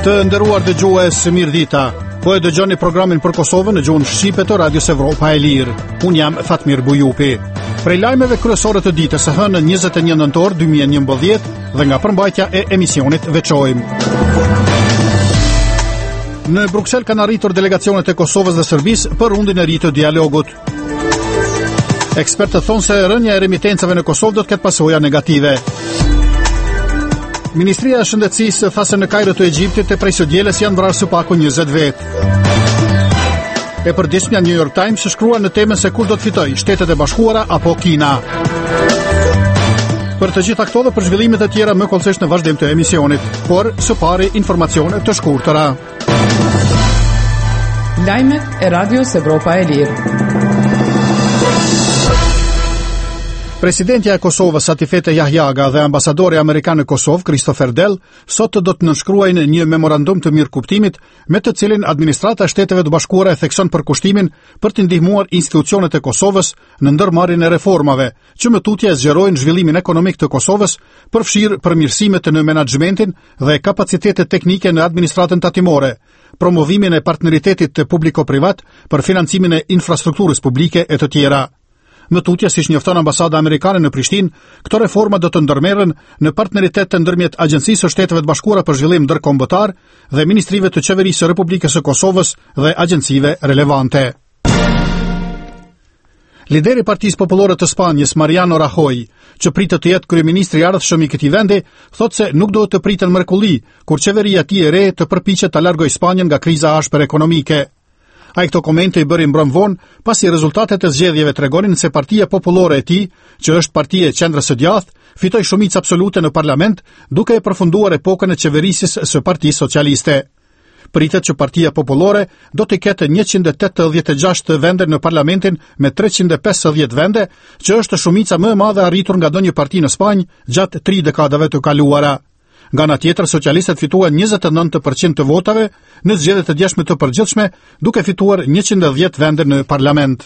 Të nderuar dëgjues, mirëdita. Po e dëgjoni programin për Kosovën në gjuhën shqipe të Radios Evropa e Lirë. Unë jam Fatmir Bujupi. Prej lajmeve kryesore të ditës së hënë 21 nëntor 2011 dhe nga përmbajtja e emisionit veçojmë. Në Bruksel kanë arritur delegacionet e Kosovës dhe Serbisë për rundin e ri të dialogut. Ekspertët thonë se rënja e remitencave në Kosovë do të ketë pasoja negative. Ministria e Shëndetësisë tha se në Kairo të Egjiptit e prej së dielës janë vrarë së paku 20 vetë. E përditshmja New York Times shkrua në temën se kur do të fitojë Shtetet e Bashkuara apo Kina. Për të gjitha këto dhe për zhvillimet e tjera më kollësisht në vazhdim të emisionit, por së pari informacione të shkurtëra. Lajmet e Radios Evropa e Lirë. Presidentja e Kosovës Satifete Jahjaga dhe ambasadori amerikan në Kosovë Christopher Dell sot do të nënshkruajnë një memorandum të mirëkuptimit me të cilin administrata e Shteteve të Bashkuara e thekson përkushtimin për të ndihmuar institucionet e Kosovës në ndërmarrjen e reformave, që më tutje zgjerojnë zhvillimin ekonomik të Kosovës, përfshirë përmirësimet në menaxhmentin dhe kapacitetet teknike në administratën tatimore, promovimin e partneritetit të publiko-privat për financimin e infrastrukturës publike e të tjera. Më tutje, siç njofton ambasada amerikane në Prishtinë, këto reforma do të ndërmerren në partneritet të ndërmjet Agjencisë së Shteteve të Bashkuara për Zhvillim Ndërkombëtar dhe Ministrive të Qeverisë së Republikës së Kosovës dhe agjencive relevante. Lideri i Partisë Popullore të Spanjës, Mariano Rajoy, që pritet të jetë kryeministri i ardhshëm i këtij vendi, thotë se nuk do të priten mrekulli kur qeveria e tij e re të përpiqet ta largojë Spanjën nga kriza ashpër ekonomike. Ai këto komente i bëri mbrëm vonë, pasi rezultatet e zgjedhjeve tregonin se Partia Popullore e tij, që është partia e qendrës së djathtë, fitoi shumicë absolute në parlament, duke e përfunduar epokën e qeverisjes së Partisë Socialiste. Pritet që Partia Popullore do të ketë 186 vende në parlamentin me 350 vende, që është shumica më e madhe arritur nga ndonjë parti në Spanjë gjatë 3 dekadave të kaluara. Nga ana tjetër, socialistët fituan 29% të votave në zgjedhjet e djeshme të përgjithshme, duke fituar 110 vende në parlament.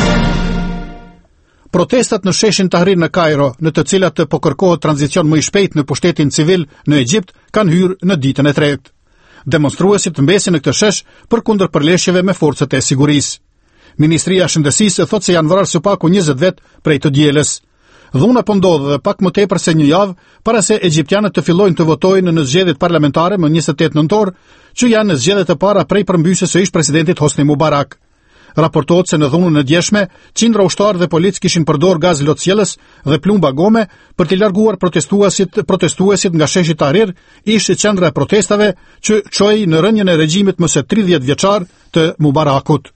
Protestat në sheshin Tahrir në Kairo, në të cilat po kërkohet tranzicion më i shpejt në pushtetin civil në Egjipt, kanë hyrë në ditën e tretë. Demonstruesit mbesin në këtë shesh përkundër përleshjeve me forcat e sigurisë. Ministria e Shëndetësisë thotë se janë vrarë së paku 20 vetë prej të dielës. Dhuna po ndodh dhe pak më tepër se një javë para se egjiptianët të fillojnë të votojnë në zgjedhjet parlamentare më 28 nëntor, që janë zgjedhjet e para prej përmbysjes së ish-presidentit Hosni Mubarak. Raportohet se në dhunën e djeshme, qindra ushtarë dhe polic kishin përdor gaz lotësjellës dhe plumba gome për të larguar protestuesit nga sheshi Tahrir, ish qendra e protestave që çoi në rënien e regjimit më së 30 vjeçar të Mubarakut.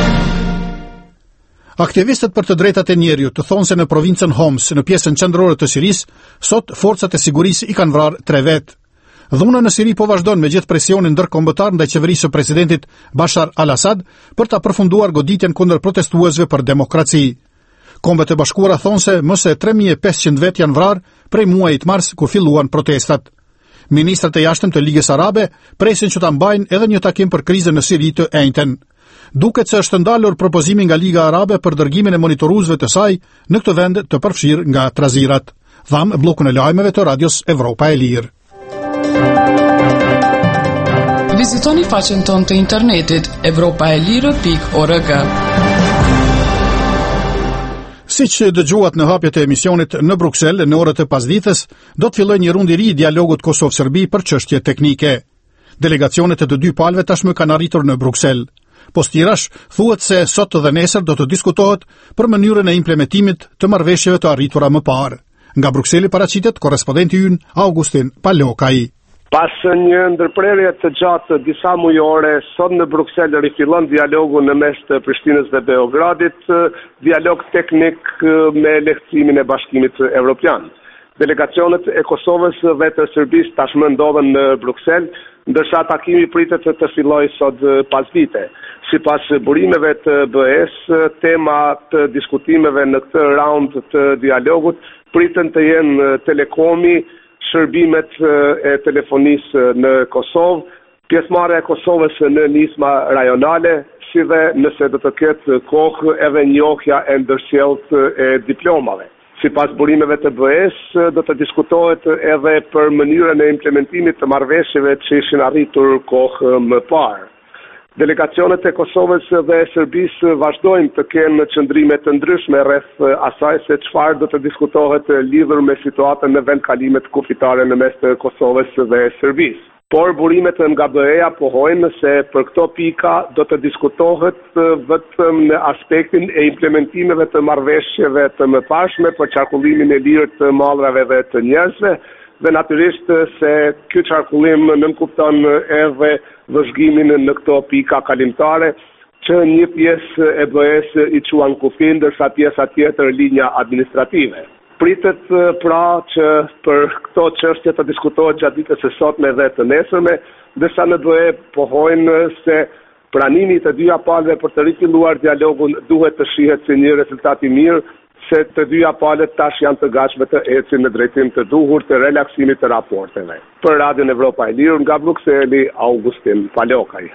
Aktivistët për të drejtat e njerëzit thonë se në provincën Homs, në pjesën qendrore të Sirisë, sot forcat e sigurisë i kanë vrarë 3 vetë. Dhuna në Siri po vazhdon me gjithë presionin ndërkombëtar ndaj qeverisë së presidentit Bashar al-Assad për ta përfunduar goditjen kundër protestuesve për demokraci. Kombet e Bashkuara thonë se më së 3500 vetë janë vrarë prej muajit mars kur filluan protestat. Ministrat e jashtëm të Ligës Arabe presin që ta mbajnë edhe një takim për krizën në Siri të enjten. Duket se është ndalur propozimi nga Liga Arabe për dërgimin e monitoruesve të saj në këtë vend të përfshirë nga trazirat. Tham bllokun e lajmeve të Radios Evropa e Lirë. Vizitoni faqen tonë të internetit europaelire.org. Siç dëgjuat në hapjet e emisionit, në Bruksel në orët e pasditës do të fillojë një rundë i ri i dialogut Kosovë-Serbi për çështje teknike. Delegacionet e të dy palëve tashmë kanë arritur në Bruksel. Postirash thuhet se sot dhe nesër do të diskutohet për mënyrën e implementimit të marrëveshjeve të arritura më parë. Nga Brukseli paraqitet korrespondenti ynë Augustin Palokaj. Pas një ndërprerje të gjatë disa mujore, sot në Bruksel rifillon dialogu në mes të Prishtinës dhe Beogradit, dialog teknik me lehtësimin e Bashkimit Evropian. Delegacionet e Kosovës dhe të Serbisë tashmë ndodhen në Bruksel, ndërsa takimi pritet të fillojë sot pasdite. Sipas burimeve të BE-s, tema të diskutimeve në këtë raund të dialogut priten të jenë telekomi, shërbimet e telefonisë në Kosovë, pjesëmarrja e Kosovës në nisma rajonale, si dhe nëse do të ketë kohë edhe njohja e ndërsjellët e diplomave. Sipas burimeve të BE-s, do të diskutohet edhe për mënyrën e implementimit të marrëveshjeve që ishin arritur kohë më parë. Delegacionet e Kosovës dhe Serbisë vazhdojnë të kenë qëndrime të ndryshme rreth asaj se çfarë do të diskutohet lidhur me situatën në vendkalimet kufitare në mes të Kosovës dhe Serbisë. Por burimet nga BE-ja pohojnë se për këto pika do të diskutohet vetëm në aspektin e implementimeve të marrëveshjeve të mëparshme për qarkullimin e lirë të mallrave dhe të njerëzve, dhe natyrisht se ky qarkullim nënkupton edhe vëzhgimin në këto pika kalimtare, që një pjesë e BE-s i quan kufi, ndërsa pjesa tjetër linja administrative. Pritet pra që për këto çështje të diskutohet gjatë ditës së sotme dhe të nesërme, ndërsa në BE pohojnë se pranimi i të dyja palëve për të rifilluar dialogun duhet të shihet si një rezultat i mirë, se të dyja palët tash janë të gatshme të ecin në drejtim të duhur të relaksimit të raporteve. Për Radion Evropa e Lirë, nga Brukseli, Augustin Palokaj.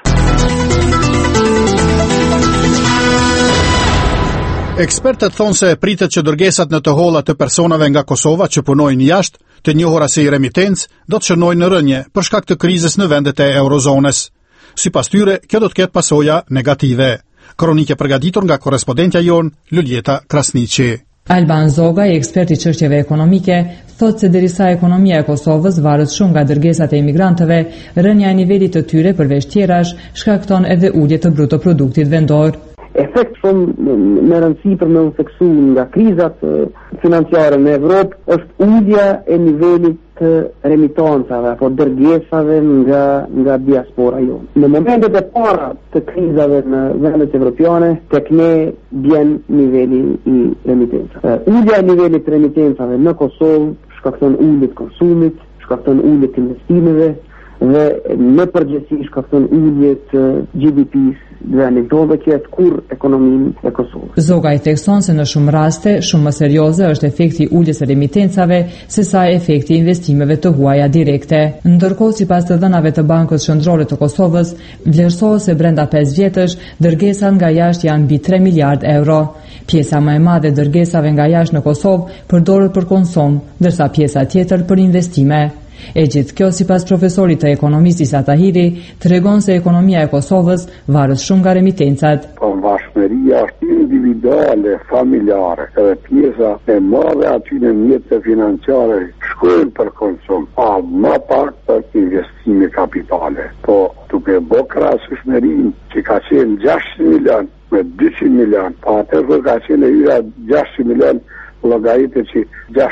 Ekspertët thonë se pritet që dërgesat në të holla të personave nga Kosova që punojnë jashtë, të njohura si remitencë, do të shënojnë në rënje për shkak të krizës në vendet e eurozonës. Sipas tyre, kjo do të ketë pasoja negative. Kronike përgatitur nga korrespondentja jon Luljeta Krasniqi. Alban Zoga, ekspert i çështjeve ekonomike, thotë se derisa ekonomia e Kosovës varet shumë nga dërgesat e emigrantëve, rënja e nivelit të tyre përveç tjerash shkakton edhe ulje të bruto produktit vendor. Efekt shumë me rëndësi për me theksu nga krizat financiare në Evropë është ulja e nivelit të remitancave apo dërgesave nga diaspora jonë. Në momentet e para të krizave në vendet evropiane, tek ne bjen niveli i remitencave. Ulja e nivelit të remitencave në Kosovë shkakton ulje të konsumit, shkakton ulje të investimeve dhe në përgjithësi shkakton ulje të GDP-s dhe anekdote që jetë kur ekonominë e Kosovës. Zoga i thekson se në shumë raste, shumë më serioze është efekti uljes së remitencave se sa efekti i investimeve të huaja direkte. Ndërkohë, sipas të dhënave të Bankës Qendrore të Kosovës, vlerësohet se brenda 5 vjetësh dërgesat nga jashtë janë mbi 3 miliard euro. Pjesa më e madhe e dërgesave nga jashtë në Kosovë përdoret për konsum, ndërsa pjesa tjetër për investime. E gjithë kjo, sipas profesorit të ekonomisë Isa Tahiri, tregon se ekonomia e Kosovës varet shumë nga remitencat. Vashmëria është individuale, familjare, edhe pjesa e madhe aty në mjetët financiare shkojnë për konsum, më pak për investime kapitale. Po, duke bë krahasueshmërinë që ka qenë 600 milion me 200 milion, pa atëherë ka qenë e hyra 600 milion, llogaritë që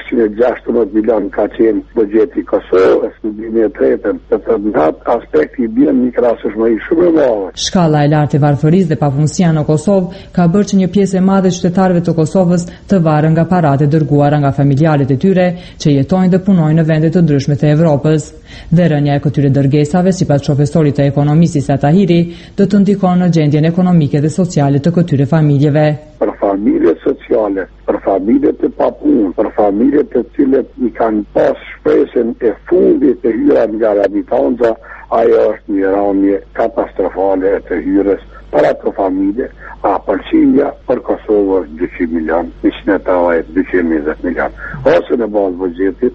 616 milion ka qenë buxheti i Kosovës në 2003, në atë aspekt i bën një krahasueshmëri shumë e madhe. Shkalla e lartë e varfërisë dhe pafundësia në Kosovë ka bërë që një pjesë e madhe e qytetarëve të Kosovës të varen nga paratë dërguara nga familjarët e tyre që jetojnë dhe punojnë në vende të ndryshme të Evropës. Dhe rënja e këtyre dërgesave, sipas profesorit të ekonomisë Isa Tahiri, do të ndikon në gjendjen ekonomike dhe sociale të këtyre familjeve. Për familjet sociale, për familjet të papunë, për familjet të cilët i kanë pas shpresën e fundit të hyra nga raditanza, ajo është një rënje katastrofale të hyrës për ato familje, përqindja për Kosovë është 200 milion, 220 milion, ose në bazë buxhetit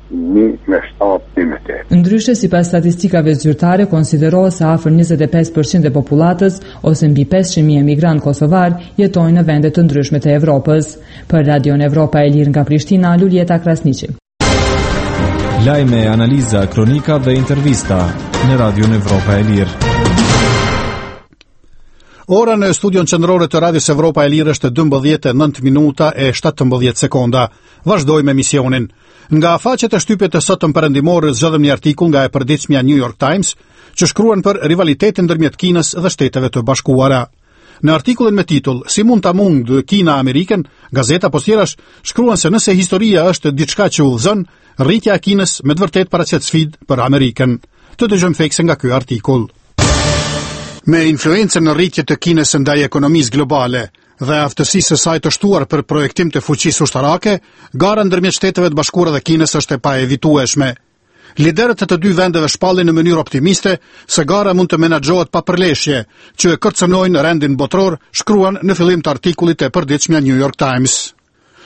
1.7. Ndryshe, sipas statistikave zyrtare, konsiderohet se afër 25% e popullatës, ose mbi 500.000 emigrantë kosovar, jetojnë në vende të ndryshme të Evropës. Për Radion Evropa e Lirë nga Prishtina, Luljeta Krasniqi. Lajme, analiza, kronika dhe intervista në Radion Evropa e Lirë. Ora në studion qendrore të Radios Evropa e Lirë është 12:09 minuta e 17 sekonda. Vazhdojmë emisionin. Nga faqet e shtypjet të sotëm perëndimore zgjodhem një artikull nga e përditshmja New York Times që shkruan për rivalitetin ndërmjet Kinës dhe Shteteve të Bashkuara. Në artikullin me titull Si mund ta mund Kina Amerikën, gazeta postjerash shkruan se nëse historia është diçka që udhëzon, rritja e Kinës me të vërtet paraqet sfidë për Amerikën. Të dëgjojmë thekse nga ky artikull. Me influencën në rritje të Kinës ndaj ekonomisë globale dhe aftësisë së saj të shtuar për projektim të fuqisë ushtarake, gara ndërmjet Shteteve të Bashkuara dhe Kinës është e paevitueshme. Liderët e të dy vendeve shpallin në mënyrë optimiste se gara mund të menaxhohet pa përleshje, që e kërcënojnë rendin botror, shkruan në fillim të artikullit e përditshmja New York Times.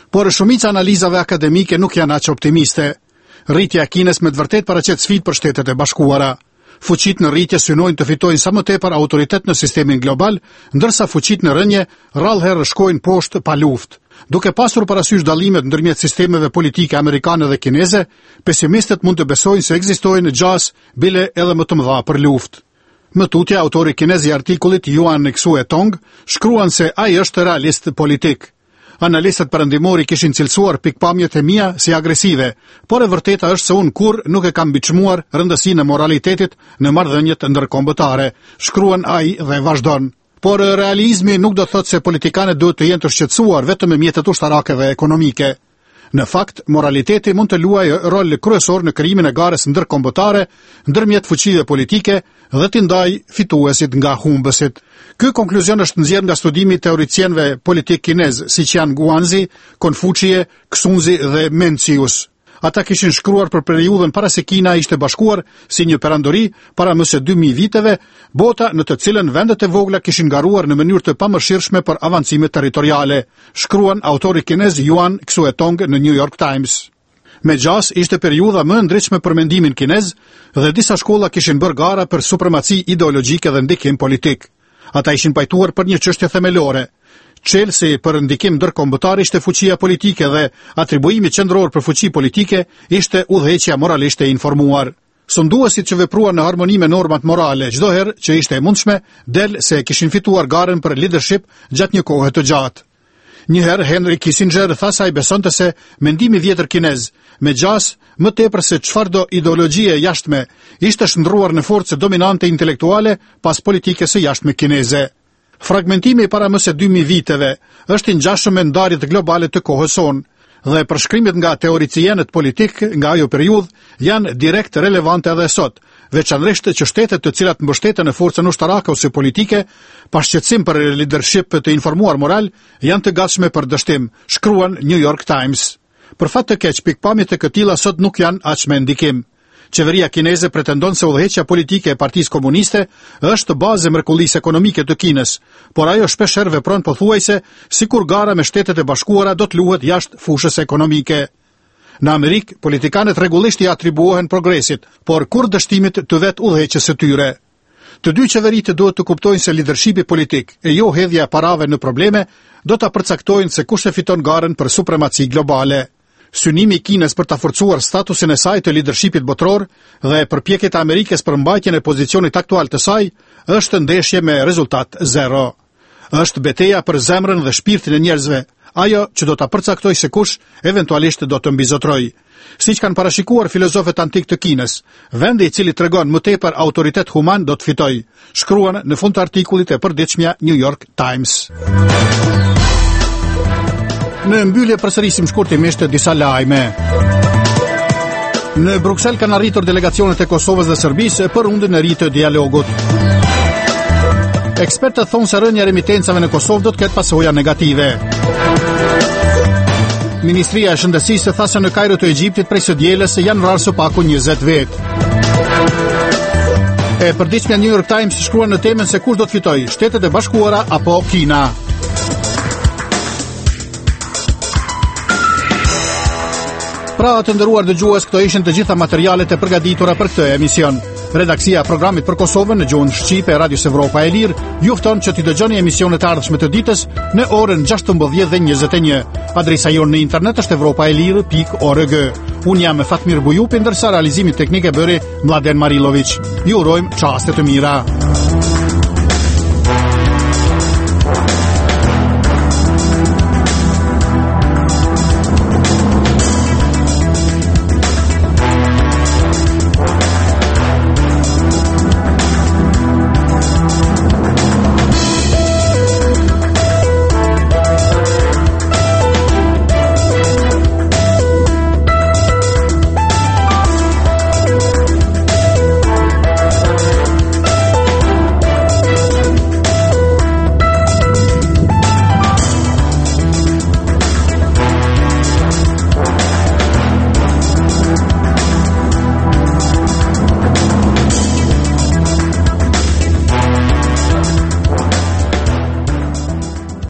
por shumica analizave akademike nuk janë aq optimiste. Rritja e Kinës me të vërtet paraqet sfidë për Shtetet e Bashkuara. Fuqitë në rritje synojnë të fitojnë sa më tepër autoritet në sistemin global, ndërsa fuqitë në rënje rrallëherë shkojnë poshtë pa luftë. Duke pasur parasysh dallimet ndërmjet sistemeve politike amerikane dhe kineze, pesimistët mund të besojnë se ekzistojnë gjas bile edhe më të mëdha për luftë. Më tutje, autori kinez i artikullit Yuan Xue Tong shkruan se ai është realist politik. Analistët perëndimori kishin cilësuar pikpamjet e mia si agresive, por e vërteta është se unë kur nuk e kam biçmuar rëndësinë e moralitetit në marrëdhëniet ndërkombëtare, shkruan ai dhe vazhdon. Por realizmi nuk do të thotë se politikanët duhet të jenë të shqetësuar vetëm me mjetet ushtarake dhe ekonomike. Në fakt, moraliteti mund të luajë rol kryesor në krijimin e garës ndërkombëtare ndërmjet fuqive politike dhe t'i ndajë fituesit nga humbësit. Ky konkluzion është nxjerrë nga studimi i teoricienëve politik kinez, siç janë Guanzi, Konfucie, Xunzi dhe Mencius. Ata kishin shkruar për periudhën para se Kina ishte bashkuar si një perandori para më së 2000 viteve, bota në të cilën vendet e vogla kishin garuar në mënyrë të pamëshirshme për avancime territoriale, shkruan autori kinez Yuan Xue Tong në New York Times. Me gjas ishte periudha më e ndritshme për mendimin kinez dhe disa shkolla kishin bërë gara për supremaci ideologjike dhe ndikim politik. Ata ishin pajtuar për një çështje themelore. Çelësi për ndikim ndërkombëtar ishte fuqia politike dhe atribuimi qendror për fuqi politike ishte udhëheqja moralisht e informuar. Sunduesit që vepruan në harmoni me normat morale çdo herë që ishte e mundshme, del se kishin fituar garën për leadership gjatë një kohe të gjatë. Njëherë Henry Kissinger tha se ai besonte se mendimi vjetër kinez, me gjas më tepër se çfarëdo ideologjie jashtme, ishte shndruar në forcë dominante intelektuale pas politikës së jashtme kineze. Fragmentimi para më se 2000 viteve është i ngjashëm me ndarjet globale të kohës sonë dhe përshkrimet nga teoricienët politik nga ajo periudhë janë direkt relevante edhe sot, veçanërisht që shtetet të cilat mbështeten në forcën ushtarake ose politike, pa shqetësim për leadership të informuar moral, janë të gatshme për dështim, shkruan New York Times. Për fat të keq, pikpamjet e këtilla sot nuk janë aq me ndikim. Qeveria kineze pretendon se udhëheqja politike e Partisë Komuniste është bazë e mrekullisë ekonomike të Kinës, por ajo shpeshherë vepron pothuajse sikur gara me Shtetet e Bashkuara do të luhet jashtë fushës ekonomike. Në Amerikë, politikanët rregullisht i atribuohen progresit, por kur dështimit të vet udhëheqjes së tyre. Të dy qeveritë duhet të kuptojnë se leadershipi politik e jo hedhja e parave në probleme do ta përcaktojnë se kush e fiton garën për supremaci globale. Synimi i Kinës për ta forcuar statusin e saj të leadershipit botror dhe përpjekjet e Amerikës për mbajtjen e pozicionit aktual të saj është ndeshje me rezultat zero. Është betejë për zemrën dhe shpirtin e njerëzve, ajo që do ta përcaktojë se kush eventualisht do të mbizotrojë. Siç kanë parashikuar filozofët antik të Kinës, vendi i cili tregon më tepër autoritet human do të fitojë, shkruan në fund të artikullit e përditshmja New York Times. Në mbyllje përsërisim shkurtimisht disa lajme. Në Bruksel kanë arritur delegacionet e Kosovës dhe Serbisë për rundën e ri të dialogut. Ekspertët thonë se rënja e remitencave në Kosovë do të ketë pasoja negative. Ministria e Shëndetësisë tha se në Kairo të Egjiptit prej së dielës janë vrarë së paku 20 vetë. E përditshmja New York Times shkruan në temën se kush do të fitojë, Shtetet e Bashkuara apo Kina. Pra të nderuar dëgjues, këto ishin të gjitha materialet e përgatitura për këtë emision. Redaksia e programit për Kosovën në gjuhën shqipe e Radios Evropa e Lirë ju fton që t'i dëgjoni emisionet e ardhshme të ditës në orën 16:21. Adresa jonë në internet është europaelirë.org. Unë jam Fatmir Bujupi, ndërsa realizimin teknik e bëri Mladen Marilović. Ju urojmë çaste të mira.